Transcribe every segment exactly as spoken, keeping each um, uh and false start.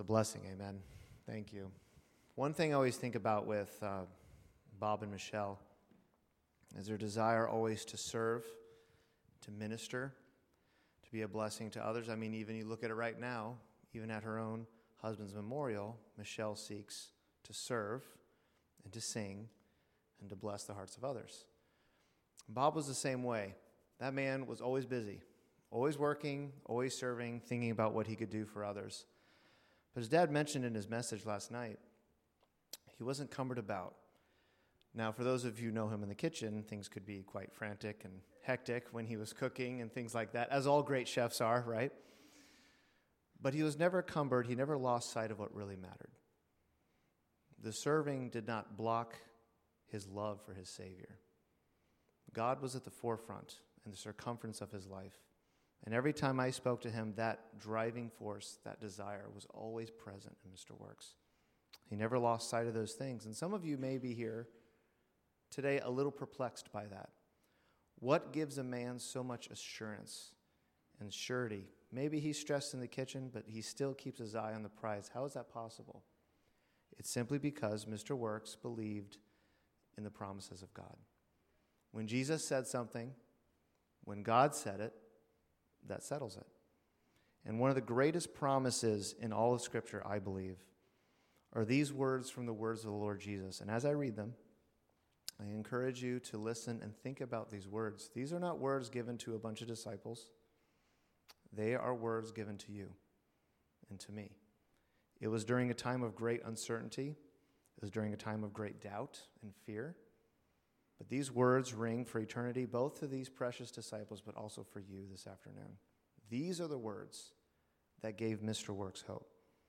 a blessing, amen. Thank you. One thing I always think about with uh, Bob and Michelle is their desire always to serve, to minister, to be a blessing to others. I mean, even you look at it right now, even at her own husband's memorial, Michelle seeks to serve and to sing and to bless the hearts of others. Bob was the same way. That man was always busy, always working, always serving, thinking about what he could do for others. But as Dad mentioned in his message last night, he wasn't cumbered about. Now, for those of you who know him in the kitchen, things could be quite frantic and hectic when he was cooking and things like that, as all great chefs are, right? But he was never cumbered. He never lost sight of what really mattered. The serving did not block his love for his Savior. God was at the forefront and the circumference of his life. And every time I spoke to him, that driving force, that desire was always present in Mister Works. He never lost sight of those things. And some of you may be here today a little perplexed by that. What gives a man so much assurance and surety? Maybe he's stressed in the kitchen, but he still keeps his eye on the prize. How is that possible? It's simply because Mister Works believed in the promises of God. When Jesus said something, when God said it, that settles it. And one of the greatest promises in all of Scripture, I believe, are these words from the words of the Lord Jesus. And as I read them, I encourage you to listen and think about these words. These are not words given to a bunch of disciples. They are words given to you and to me. It was during a time of great uncertainty. It was during a time of great doubt and fear. But these words ring for eternity, both to these precious disciples, but also for you this afternoon. These are the words that gave Mister Works hope.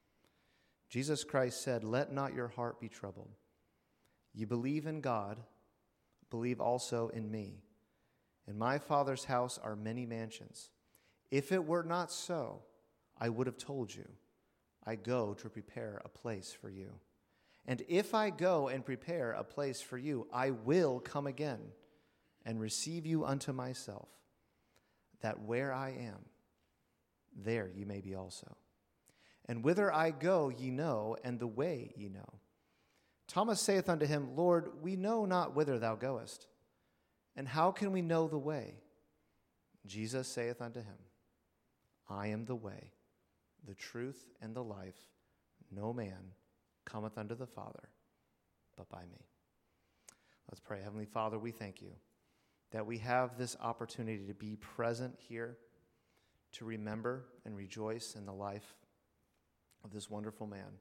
Jesus Christ said, "Let not your heart be troubled. You believe in God, believe also in me. In my Father's house are many mansions. If it were not so, I would have told you. I go to prepare a place for you. And if I go and prepare a place for you, I will come again and receive you unto myself, that where I am, there ye may be also. And whither I go ye know, and the way ye know." Thomas saith unto him, "Lord, we know not whither thou goest, and how can we know the way?" Jesus saith unto him, "I am the way, the truth, and the life. No man cometh unto the Father, but by me." Let's pray. Heavenly Father, we thank you that we have this opportunity to be present here, to remember and rejoice in the life of this wonderful man,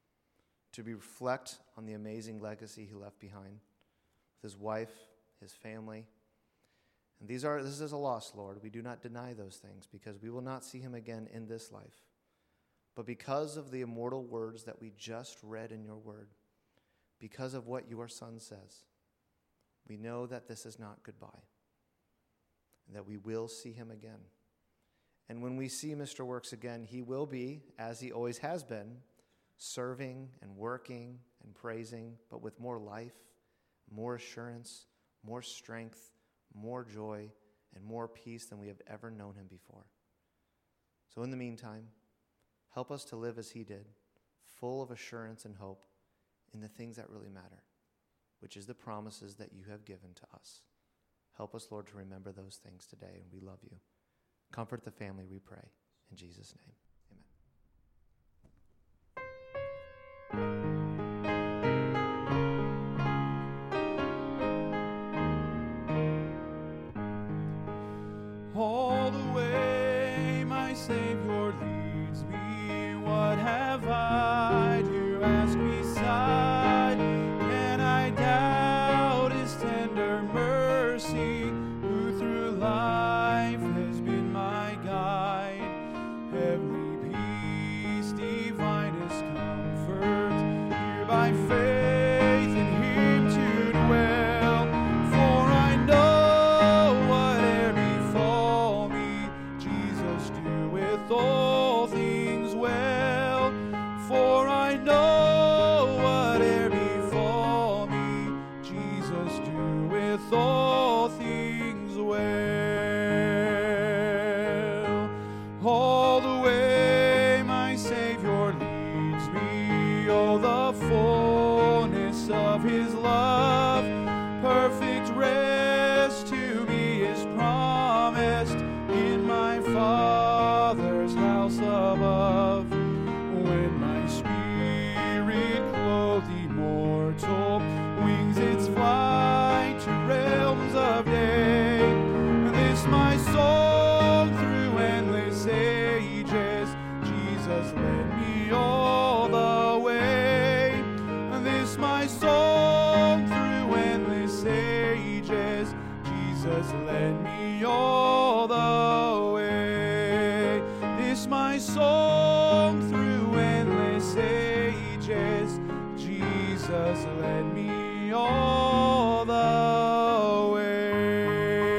to reflect on the amazing legacy he left behind with his wife, his family. And these are this is a loss, Lord. We do not deny those things because we will not see him again in this life. But because of the immortal words that we just read in your word, because of what your Son says, we know that this is not goodbye, and that we will see him again. And when we see Mister Works again, he will be, as he always has been, serving and working and praising, but with more life, more assurance, more strength, more joy, and more peace than we have ever known him before. So in the meantime, help us to live as he did, full of assurance and hope in the things that really matter, which is the promises that you have given to us. Help us, Lord, to remember those things today, and we love you. Comfort the family, we pray. In Jesus' name, amen. All the way my Savior leads me, what have I to ask beside? Can I doubt his tender mercy, who through life has been my guide? Heavenly of his love. Perfect rest to me is promised in my Father's house above. When my spirit clothed immortal wings its flight to realms of day, this my soul through endless ages, Jesus led me all the way. This my soul through endless ages, Jesus led me all the way. This my soul through endless ages, Jesus led me all the way.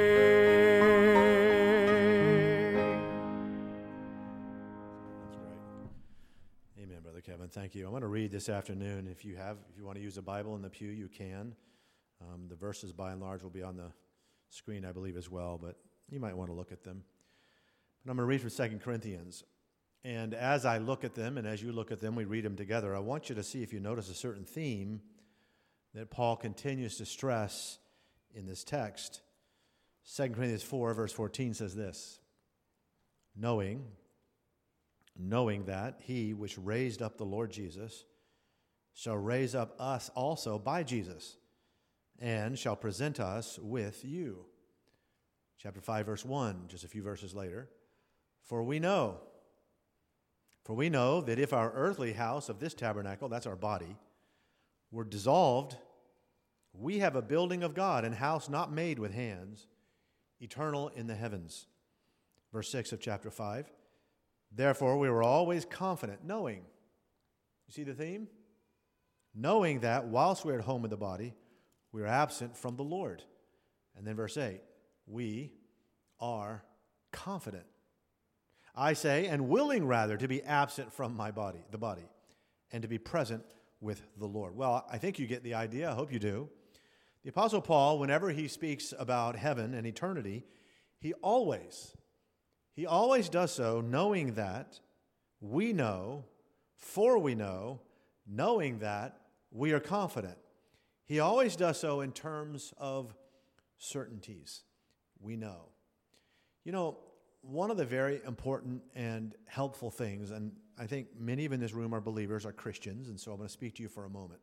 That's great. Amen, Brother Kevin. Thank you. I'm going to read this afternoon. If you have, if you want to use a Bible in the pew, you can. Um, the verses, by and large, will be on the screen, I believe, as well, but you might want to look at them. But I'm going to read from Second Corinthians. And as I look at them, and as you look at them, we read them together, I want you to see if you notice a certain theme that Paul continues to stress in this text. Second Corinthians four, verse fourteen says this, Knowing, knowing that he which raised up the Lord Jesus shall raise up us also by Jesus, and shall present us with you. Chapter five, verse one, just a few verses later. For we know, for we know that if our earthly house of this tabernacle, that's our body, were dissolved, we have a building of God, an house not made with hands, eternal in the heavens. Verse six of chapter five. Therefore we were always confident, knowing. You see the theme? Knowing that whilst we are at home in the body, we are absent from the Lord. And then verse eight, we are confident. I say, and willing rather to be absent from my body, the body, and to be present with the Lord. Well, I think you get the idea. I hope you do. The Apostle Paul, whenever he speaks about heaven and eternity, he always, he always does so knowing that we know, for we know, knowing that we are confident. He always does so in terms of certainties. We know. You know, one of the very important and helpful things, and I think many of in this room are believers, are Christians, and so I'm going to speak to you for a moment.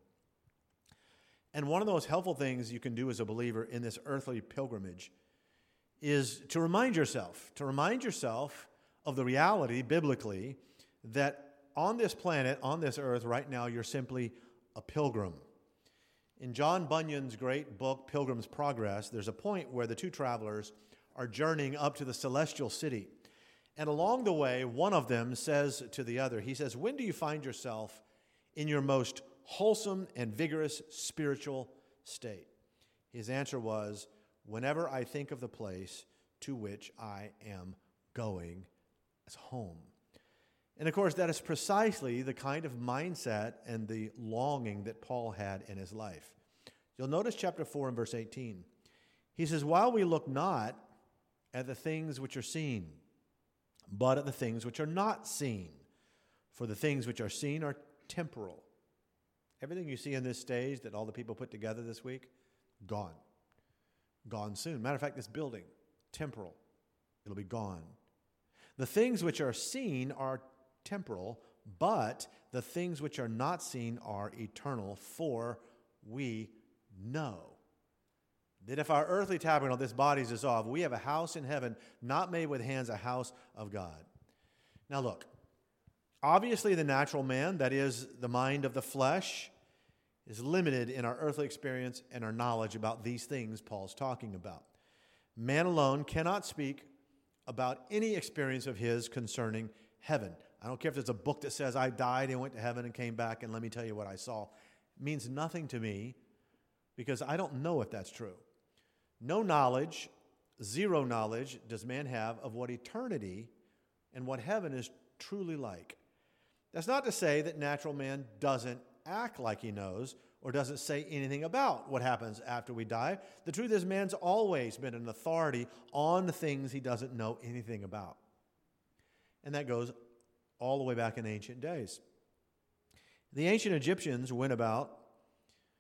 And one of those helpful things you can do as a believer in this earthly pilgrimage is to remind yourself, to remind yourself of the reality, biblically, that on this planet, on this earth right now, you're simply a pilgrim. In John Bunyan's great book, Pilgrim's Progress, there's a point where the two travelers are journeying up to the celestial city. And along the way, one of them says to the other, he says, when do you find yourself in your most wholesome and vigorous spiritual state? His answer was, whenever I think of the place to which I am going as home. And of course, that is precisely the kind of mindset and the longing that Paul had in his life. You'll notice chapter four and verse eighteen. He says, while we look not at the things which are seen, but at the things which are not seen. For the things which are seen are temporal. Everything you see on this stage that all the people put together this week, gone. Gone soon. Matter of fact, this building, temporal. It'll be gone. The things which are seen are temporal, but the things which are not seen are eternal, for we know that if our earthly tabernacle, this body is dissolved, we have a house in heaven, not made with hands, a house of God. Now look, obviously the natural man, that is the mind of the flesh, is limited in our earthly experience and our knowledge about these things Paul's talking about. Man alone cannot speak about any experience of his concerning heaven. I don't care if there's a book that says I died and went to heaven and came back and let me tell you what I saw. It means nothing to me because I don't know if that's true. No knowledge, zero knowledge does man have of what eternity and what heaven is truly like. That's not to say that natural man doesn't act like he knows or doesn't say anything about what happens after we die. The truth is, man's always been an authority on the things he doesn't know anything about. And that goes all the way back in ancient days. The ancient Egyptians went about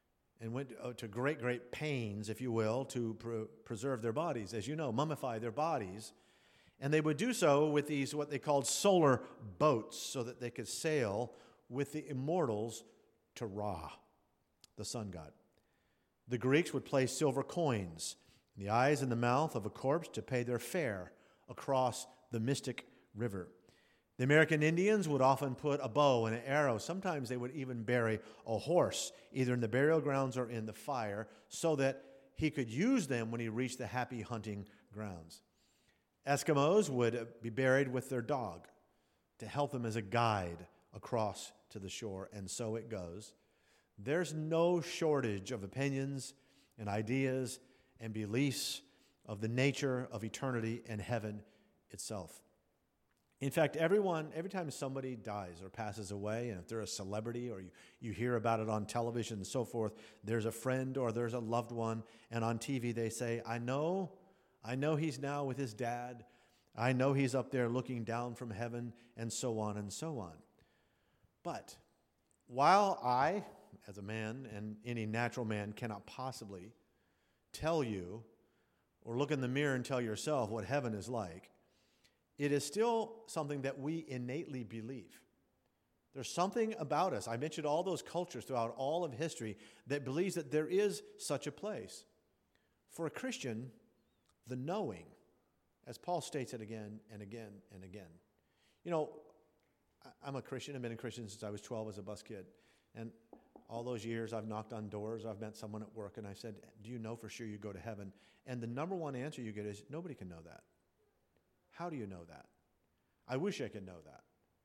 and went uh, to great, great pains, if you will, to pre- preserve their bodies. As you know, mummify their bodies. And they would do so with these, what they called solar boats, so that they could sail with the immortals to Ra, the sun god. The Greeks would place silver coins in the eyes and the mouth of a corpse to pay their fare across the mystic river. The American Indians would often put a bow and an arrow. Sometimes they would even bury a horse, either in the burial grounds or in the fire, so that he could use them when he reached the happy hunting grounds. Eskimos would be buried with their dog to help them as a guide across to the shore, and so it goes. There's no shortage of opinions and ideas and beliefs of the nature of eternity and heaven itself. In fact, everyone, every time somebody dies or passes away, and if they're a celebrity or you, you hear about it on television and so forth, there's a friend or there's a loved one, and on T V they say, I know, I know he's now with his dad. I know he's up there looking down from heaven, and so on and so on. But while I, as a man, and any natural man cannot possibly tell you or look in the mirror and tell yourself what heaven is like, it is still something that we innately believe. There's something about us. I mentioned all those cultures throughout all of history that believes that there is such a place. For a Christian, the knowing, as Paul states it again and again and again. You know, I'm a Christian. I've been a Christian since I was twelve as a bus kid. And all those years I've knocked on doors. I've met someone at work and I said, do you know for sure you go to heaven? And the number one answer you get is, nobody can know that. How do you know that? I wish I could know that.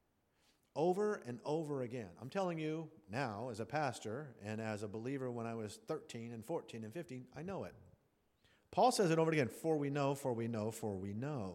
Over and over again. I'm telling you now, as a pastor and as a believer when I was thirteen and fourteen and fifteen, I know it. Paul says it over again, for we know, for we know, for we know.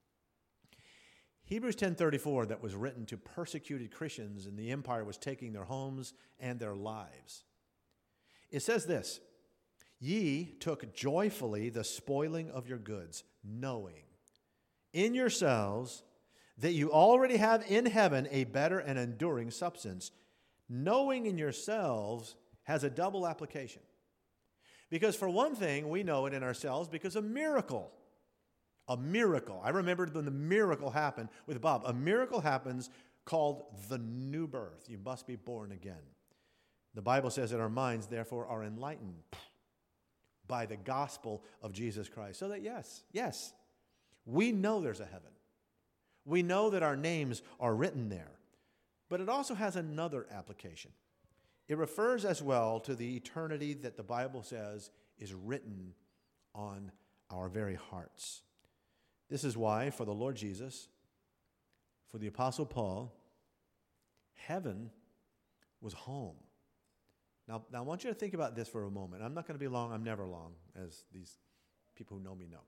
Hebrews ten thirty-four, that was written to persecuted Christians, and the empire was taking their homes and their lives. It says this, ye took joyfully the spoiling of your goods, knowing in yourselves that you already have in heaven a better and enduring substance. Knowing in yourselves has a double application. Because for one thing, we know it in ourselves because a miracle, a miracle. I remembered when the miracle happened with Bob. A miracle happens called the new birth. You must be born again. The Bible says that our minds, therefore, are enlightened by the gospel of Jesus Christ. So that, yes, yes, we know there's a heaven. We know that our names are written there. But it also has another application. It refers as well to the eternity that the Bible says is written on our very hearts. This is why, for the Lord Jesus, for the Apostle Paul, heaven was home. Now, now I want you to think about this for a moment. I'm not going to be long. I'm never long, as these people who know me know.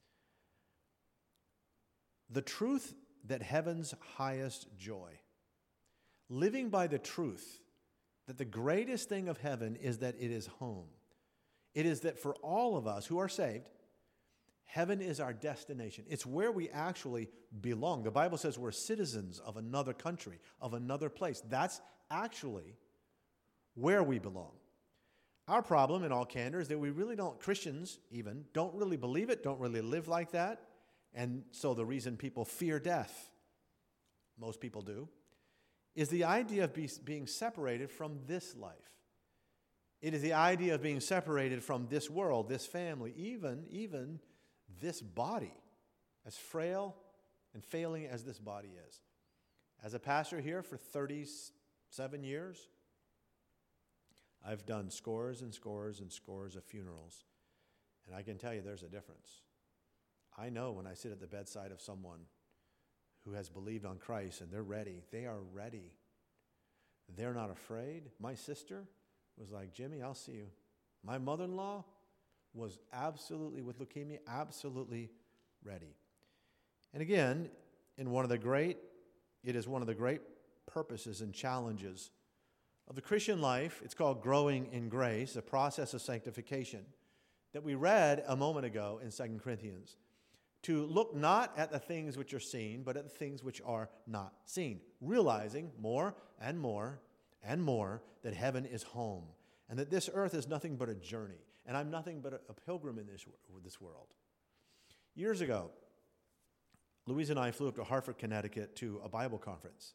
The truth that heaven's highest joy, living by the truth that the greatest thing of heaven is that it is home. It is that for all of us who are saved, heaven is our destination. It's where we actually belong. The Bible says we're citizens of another country, of another place. That's actually where we belong. Our problem, in all candor, is that we really don't, Christians even, don't really believe it, don't really live like that. And so the reason people fear death, most people do, is the idea of be, being separated from this life. It is the idea of being separated from this world, this family, even, even this body, as frail and failing as this body is. As a pastor here for thirty-seven years, I've done scores and scores and scores of funerals, and I can tell you there's a difference. I know when I sit at the bedside of someone who has believed on Christ and they're ready, they are ready. They're not afraid. My sister was like, Jimmy, I'll see you. My mother-in-law was absolutely, with leukemia, absolutely ready. And again, in one of the great, it is one of the great purposes and challenges of the Christian life. It's called growing in grace, a process of sanctification that we read a moment ago in Second Corinthians. To look not at the things which are seen, but at the things which are not seen. Realizing more and more and more that heaven is home. and that this earth is nothing but a journey, and I'm nothing but a, a pilgrim in this, this world. Years ago, Louise and I flew up to Hartford, Connecticut to a Bible conference.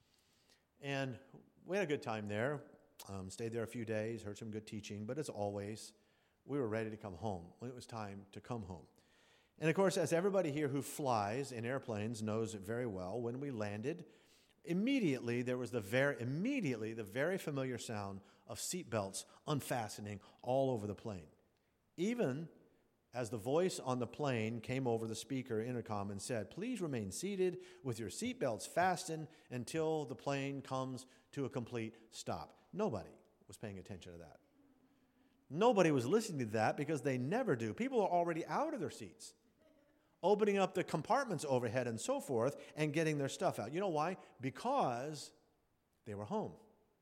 And we had a good time there, um, stayed there a few days, heard some good teaching, but as always, we were ready to come home when it was time to come home. And of course, as everybody here who flies in airplanes knows very well, when we landed, immediately there was the very, immediately the very familiar sound of seatbelts unfastening all over the plane. Even as the voice on the plane came over the speaker intercom and said, "Please remain seated with your seatbelts fastened until the plane comes to a complete stop." Nobody was paying attention to that. Nobody was listening to that because they never do. People are already out of their seats, opening up the compartments overhead and so forth and getting their stuff out. You know why? Because they were home.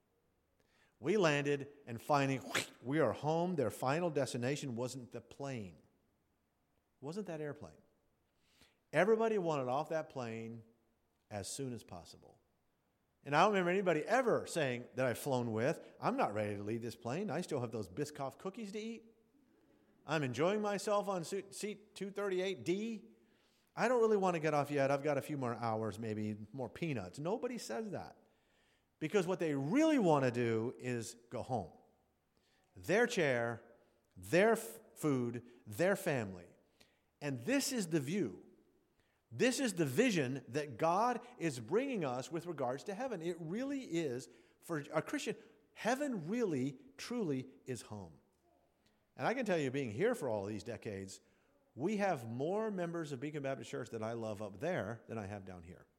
We landed and finally, we are home. Their final destination wasn't the plane. It wasn't that airplane. Everybody wanted off that plane as soon as possible. And I don't remember anybody ever saying that I've flown with, "I'm not ready to leave this plane. I still have those Biscoff cookies to eat. I'm enjoying myself on seat two thirty-eight D. I don't really want to get off yet. I've got a few more hours, maybe more peanuts." Nobody says that. Because what they really want to do is go home. Their chair, their f- food, their family. And this is the view. This is the vision that God is bringing us with regards to heaven. It really is, for a Christian, heaven really, truly is home. And I can tell you, being here for all these decades, we have more members of Beacon Baptist Church that I love up there than I have down here.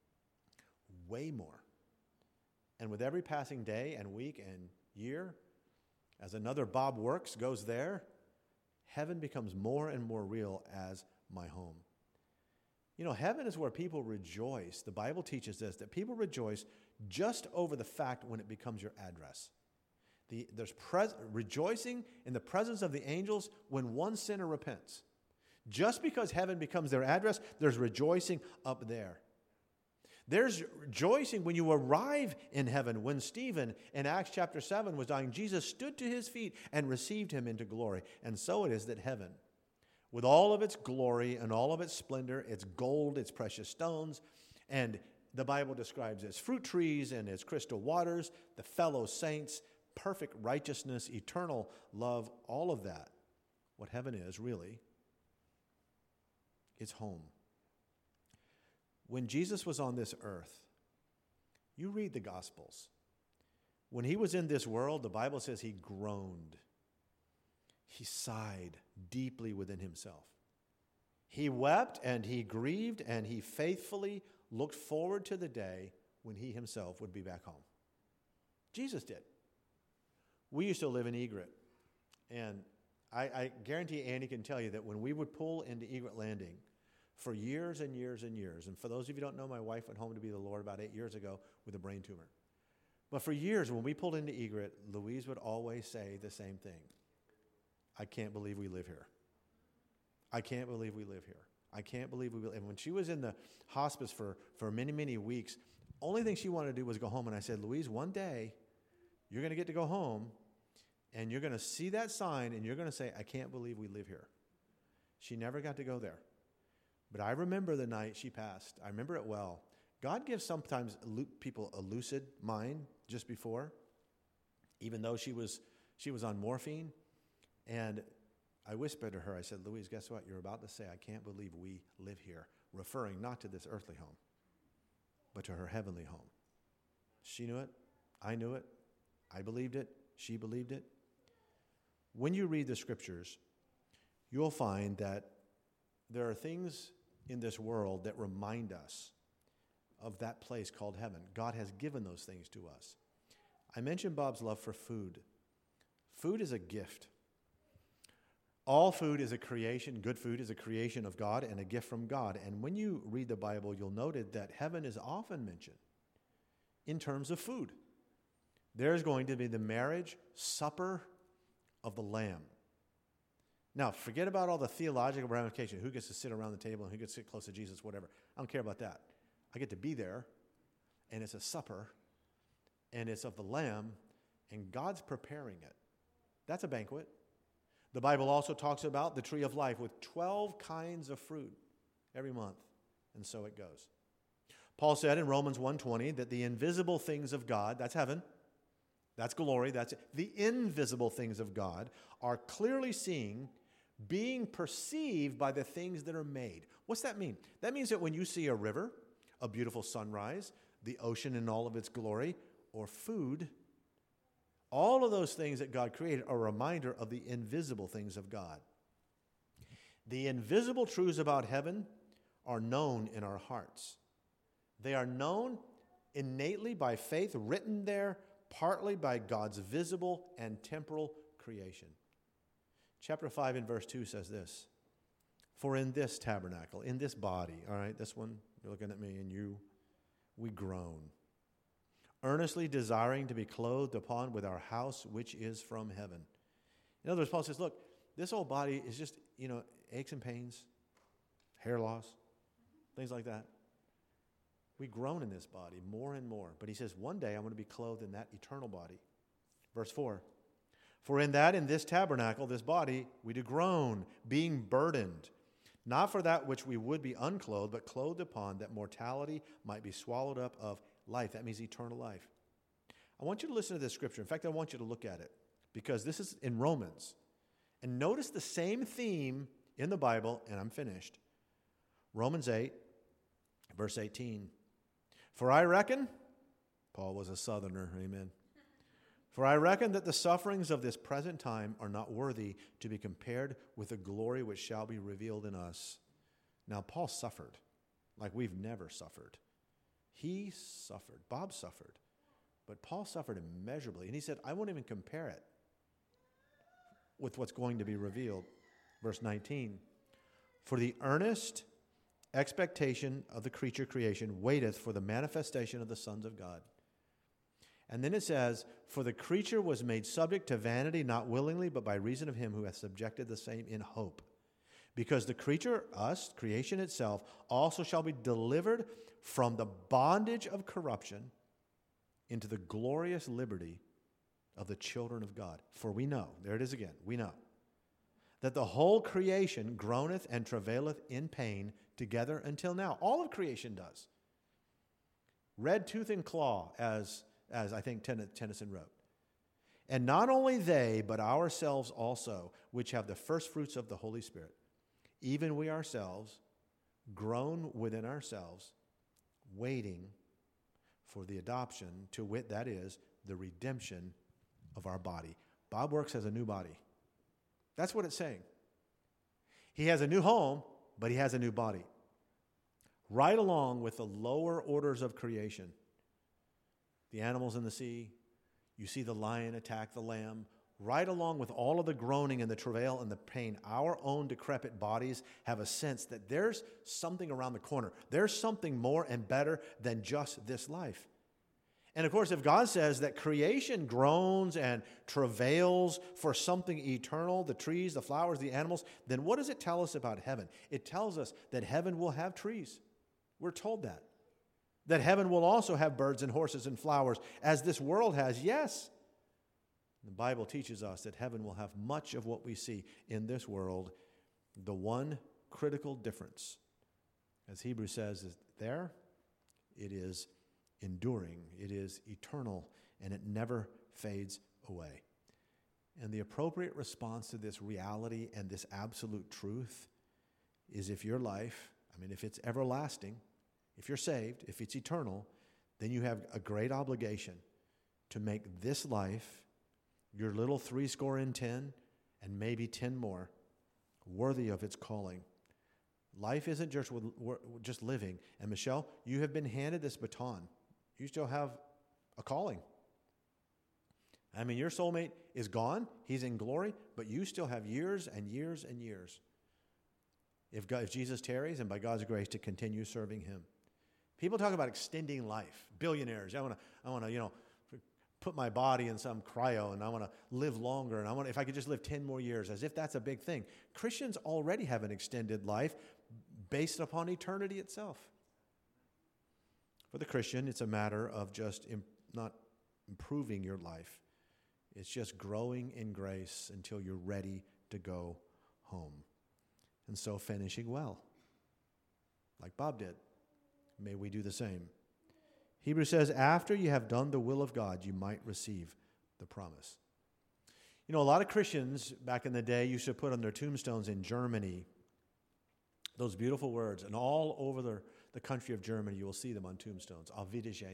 Way more. And with every passing day and week and year, as another Bob Works goes there, heaven becomes more and more real as my home. You know, heaven is where people rejoice. The Bible teaches this, that people rejoice just over the fact when it becomes your address. The, there's pres- rejoicing in the presence of the angels when one sinner repents. Just because heaven becomes their address, there's rejoicing up there. There's rejoicing when you arrive in heaven. When Stephen in Acts chapter seven was dying, Jesus stood to his feet and received him into glory. And so it is that heaven, with all of its glory and all of its splendor, its gold, its precious stones, and the Bible describes its fruit trees and its crystal waters, the fellow saints, perfect righteousness, eternal love, all of that. What heaven is, really, is home. When Jesus was on this earth, you read the Gospels. When he was in this world, the Bible says he groaned. He sighed deeply within himself. He wept and he grieved and he faithfully looked forward to the day when he himself would be back home. Jesus did. We used to live in Egret, and I, I guarantee Andy can tell you that when we would pull into Egret Landing for years and years and years, and for those of you who don't know, my wife went home to be the Lord about eight years ago with a brain tumor. But for years, when we pulled into Egret, Louise would always say the same thing. "I can't believe we live here. I can't believe we live here. I can't believe we live." And when she was in the hospice for, for many, many weeks, only thing she wanted to do was go home. And I said, "Louise, one day you're going to get to go home and you're going to see that sign and you're going to say, 'I can't believe we live here.'" She never got to go there. But I remember the night she passed. I remember it well. God gives sometimes people a lucid mind just before, even though she was she was on morphine. And I whispered to her, I said, "Louise, guess what? You're about to say, 'I can't believe we live here,'" referring not to this earthly home, but to her heavenly home. She knew it. I knew it. I believed it. She believed it. When you read the scriptures, you'll find that there are things in this world that remind us of that place called heaven. God has given those things to us. I mentioned Bob's love for food. Food is a gift. All food is a creation. Good food is a creation of God and a gift from God. And when you read the Bible, you'll note that heaven is often mentioned in terms of food. There's going to be the marriage supper of the Lamb. Now, forget about all the theological ramifications. Who gets to sit around the table and who gets to sit close to Jesus, whatever. I don't care about that. I get to be there, and it's a supper, and it's of the Lamb, and God's preparing it. That's a banquet. The Bible also talks about the tree of life with twelve kinds of fruit every month, and so it goes. Paul said in Romans one twenty that the invisible things of God, that's heaven, that's glory, that's it. The invisible things of God are clearly seen, being perceived by the things that are made. What's that mean? That means that when you see a river, a beautiful sunrise, the ocean in all of its glory, or food, all of those things that God created are a reminder of the invisible things of God. The invisible truths about heaven are known in our hearts. They are known innately by faith, written there partly by God's visible and temporal creation. Chapter five and verse two says this, "For in this tabernacle, in this body," all right, this one, you're looking at me and you, "we groan, earnestly desiring to be clothed upon with our house which is from heaven." In other words, Paul says, look, this old body is just, you know, aches and pains, hair loss, things like that. We groan in this body more and more. But he says, one day I'm going to be clothed in that eternal body. Verse four, "For in that, in this tabernacle, this body, we do groan, being burdened, not for that which we would be unclothed, but clothed upon, that mortality might be swallowed up of life." That means eternal life. I want you to listen to this scripture. In fact, I want you to look at it, because this is in Romans. And notice the same theme in the Bible, and I'm finished. Romans eight, verse eighteen. "For I reckon," Paul was a southerner, amen. "For I reckon that the sufferings of this present time are not worthy to be compared with the glory which shall be revealed in us." Now, Paul suffered like we've never suffered. He suffered. Bob suffered. But Paul suffered immeasurably. And he said, I won't even compare it with what's going to be revealed. Verse nineteen, "For the earnest expectation of the creature creation waiteth for the manifestation of the sons of God." And then it says, "For the creature was made subject to vanity, not willingly, but by reason of him who hath subjected the same in hope. Because the creature, us, creation itself, also shall be delivered from the bondage of corruption into the glorious liberty of the children of God. For we know," there it is again, we know, "that the whole creation groaneth and travaileth in pain together until now." All of creation does. Red tooth and claw, as, as I think Ten- Tennyson wrote. "And not only they, but ourselves also, which have the first fruits of the Holy Spirit, even we ourselves groan within ourselves, waiting for the adoption, to wit, that is, the redemption of our body." Bob Works has a new body. That's what it's saying. He has a new home, but he has a new body. Right along with the lower orders of creation. The animals in the sea, you see the lion attack the lamb. Right along with all of the groaning and the travail and the pain, our own decrepit bodies have a sense that there's something around the corner. There's something more and better than just this life. And of course, if God says that creation groans and travails for something eternal, the trees, the flowers, the animals, then what does it tell us about heaven? It tells us that heaven will have trees. We're told that. That heaven will also have birds and horses and flowers, as this world has, yes. The Bible teaches us that heaven will have much of what we see in this world. The one critical difference, as Hebrews says, is there it is enduring, it is eternal, and it never fades away. And the appropriate response to this reality and this absolute truth is, if your life, I mean, if it's everlasting, if you're saved, if it's eternal, then you have a great obligation to make this life, your little three score and ten, and maybe ten more, worthy of its calling. Life isn't just, just living. And Michelle, you have been handed this baton. You still have a calling. I mean, your soulmate is gone. He's in glory, but you still have years and years and years. If, God, if Jesus tarries, and by God's grace, to continue serving him. People talk about extending life. Billionaires. I want to, I want to, you know, put my body in some cryo, and I want to live longer, and I want, if I could just live ten more years, as if that's a big thing. Christians already have an extended life based upon eternity itself. For the Christian, it's a matter of just imp- not improving your life. It's just growing in grace until you're ready to go home. And so finishing well, like Bob did. May we do the same. Hebrews says, after you have done the will of God, you might receive the promise. You know, a lot of Christians back in the day used to put on their tombstones in Germany those beautiful words, and all over the, the country of Germany you will see them on tombstones. Auf Wiedersehen.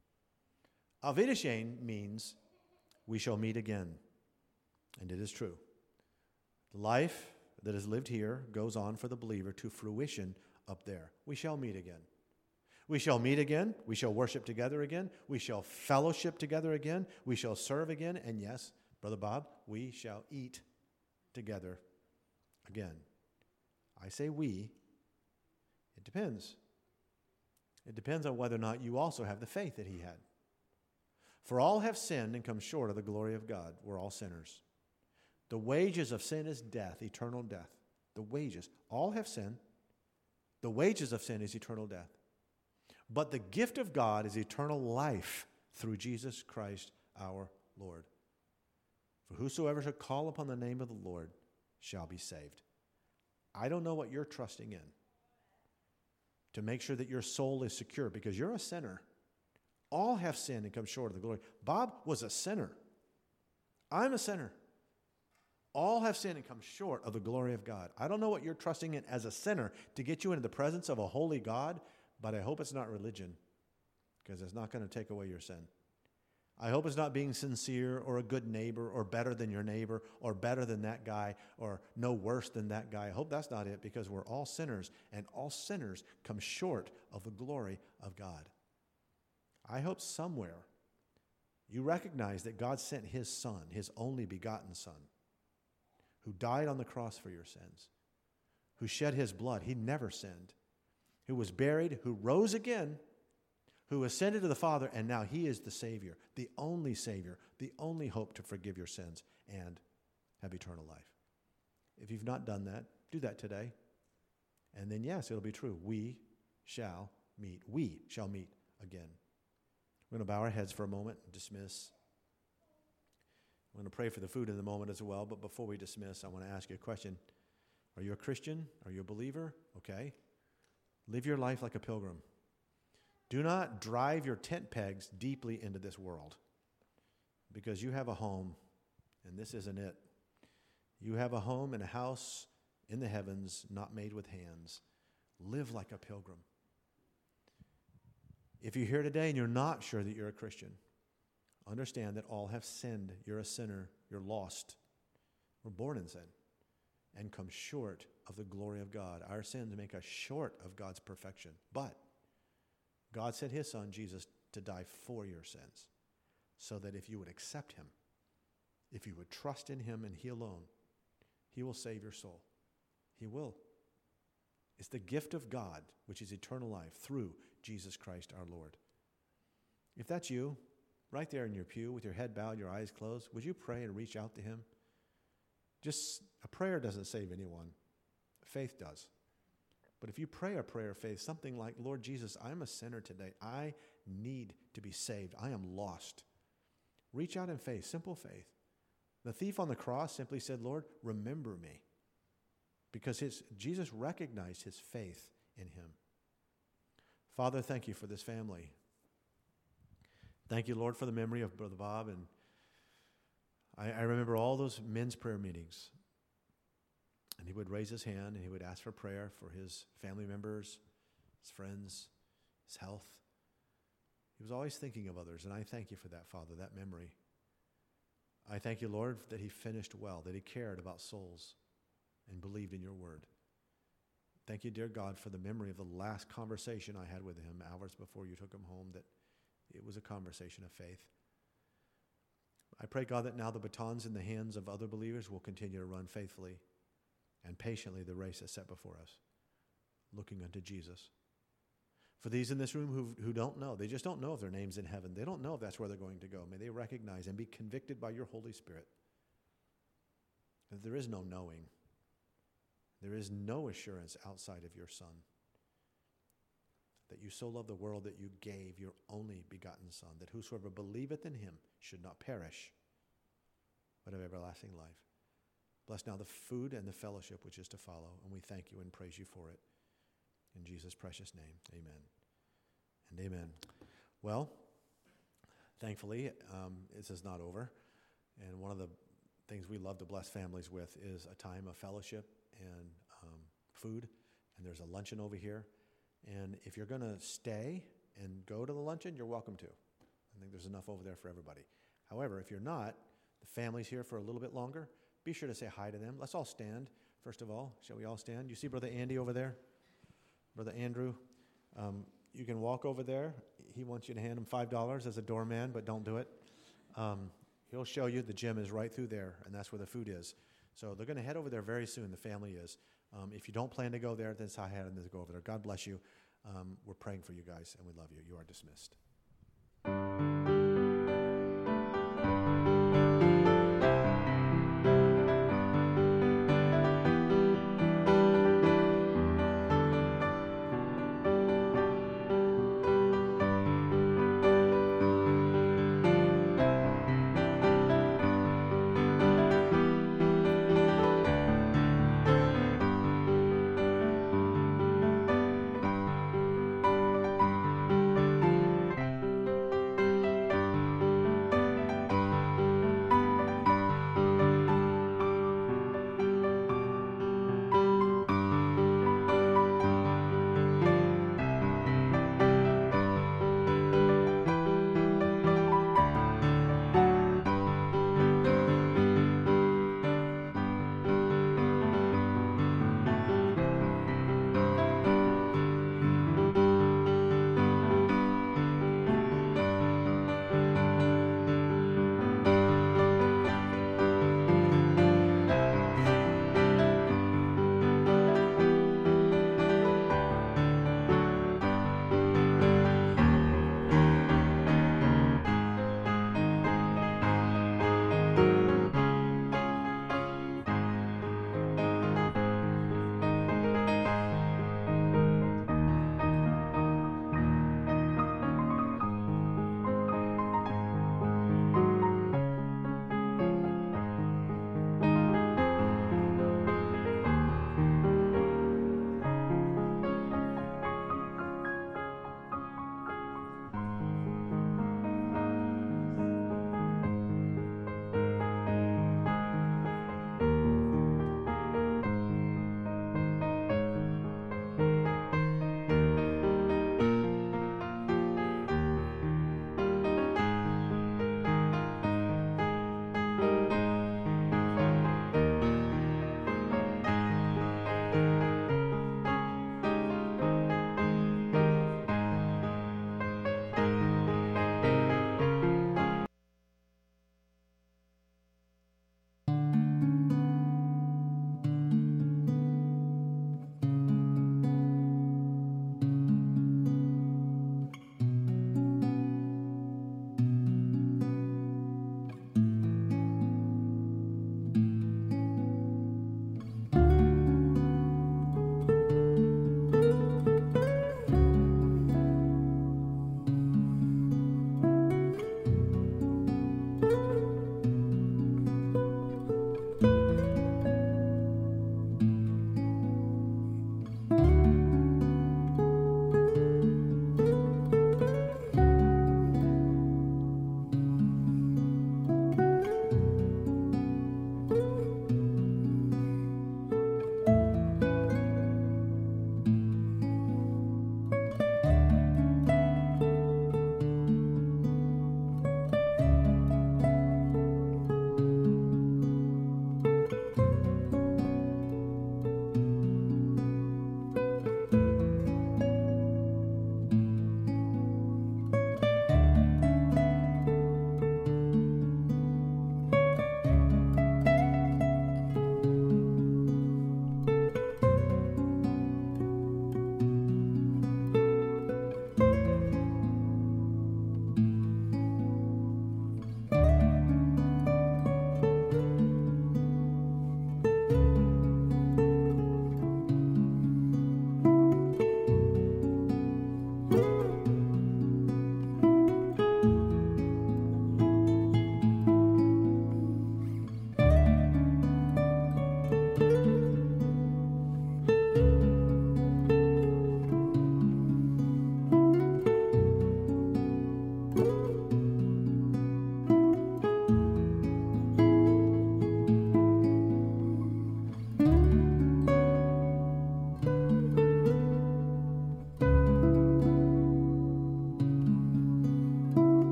Auf Wiedersehen means we shall meet again. And it is true. The life that is lived here goes on for the believer to fruition up there. We shall meet again. We shall meet again. We shall worship together again. We shall fellowship together again. We shall serve again. And yes, Brother Bob, we shall eat together again. I say we. It depends. It depends on whether or not you also have the faith that he had. For all have sinned and come short of the glory of God. We're all sinners. The wages of sin is death, eternal death. The wages. All have sinned. The wages of sin is eternal death. But the gift of God is eternal life through Jesus Christ our Lord. For whosoever shall call upon the name of the Lord shall be saved. I don't know what you're trusting in to make sure that your soul is secure, because you're a sinner. All have sinned and come short of the glory. Bob was a sinner. I'm a sinner. All have sinned and come short of the glory of God. I don't know what you're trusting in as a sinner to get you into the presence of a holy God, but I hope it's not religion, because it's not going to take away your sin. I hope it's not being sincere or a good neighbor or better than your neighbor or better than that guy or no worse than that guy. I hope that's not it, because we're all sinners, and all sinners come short of the glory of God. I hope somewhere you recognize that God sent his Son, his only begotten Son, who died on the cross for your sins, who shed his blood. He never sinned, who was buried, who rose again, who ascended to the Father, and now he is the Savior, the only Savior, the only hope to forgive your sins and have eternal life. If you've not done that, do that today. And then, yes, it'll be true. We shall meet. We shall meet again. We're going to bow our heads for a moment and dismiss. I'm going to pray for the food in a moment as well, but before we dismiss, I want to ask you a question. Are you a Christian? Are you a believer? Okay. Live your life like a pilgrim. Do not drive your tent pegs deeply into this world, because you have a home, and this isn't it. You have a home and a house in the heavens, not made with hands. Live like a pilgrim. If you're here today and you're not sure that you're a Christian, understand that all have sinned. You're a sinner. You're lost. We're born in sin and come short of the glory of God. Our sins make us short of God's perfection. But God sent his Son, Jesus, to die for your sins, so that if you would accept him, if you would trust in him and he alone, he will save your soul. He will. It's the gift of God, which is eternal life through Jesus Christ our Lord. If that's you, right there in your pew with your head bowed, your eyes closed, would you pray and reach out to him? Just a prayer doesn't save anyone. Faith does. But if you pray a prayer of faith, something like, Lord Jesus, I'm a sinner today. I need to be saved. I am lost. Reach out in faith, simple faith. The thief on the cross simply said, Lord, remember me. Because his, Jesus recognized his faith in him. Father, thank you for this family. Thank you, Lord, for the memory of Brother Bob. And I, I remember all those men's prayer meetings. And he would raise his hand and he would ask for prayer for his family members, his friends, his health. He was always thinking of others, and I thank you for that, Father, that memory. I thank you, Lord, that he finished well, that he cared about souls and believed in your word. Thank you, dear God, for the memory of the last conversation I had with him hours before you took him home, that it was a conversation of faith. I pray, God, that now the baton's in the hands of other believers will continue to run faithfully and patiently the race is set before us, looking unto Jesus. For these in this room who, who don't know, they just don't know if their name's in heaven. They don't know if that's where they're going to go. May they recognize and be convicted by your Holy Spirit that there is no knowing. There is no assurance outside of your Son. That you so loved the world that you gave your only begotten Son, that whosoever believeth in him should not perish, but of everlasting life. Bless now the food and the fellowship which is to follow, and we thank you and praise you for it. In Jesus' precious name, amen and amen. Well, thankfully, um, this is not over, and one of the things we love to bless families with is a time of fellowship and um, food, and there's a luncheon over here, and if you're going to stay and go to the luncheon, you're welcome to. I think there's enough over there for everybody. However, if you're not, the family's here for a little bit longer. Be sure to say hi to them. Let's all stand, first of all. Shall we all stand? You see Brother Andy over there? Brother Andrew? Um, you can walk over there. He wants you to hand him five dollars as a doorman, but don't do it. Um, he'll show you the gym is right through there, and that's where the food is. So they're going to head over there very soon, the family is. Um, if you don't plan to go there, then say hi and go over there. God bless you. Um, we're praying for you guys, and we love you. You are dismissed.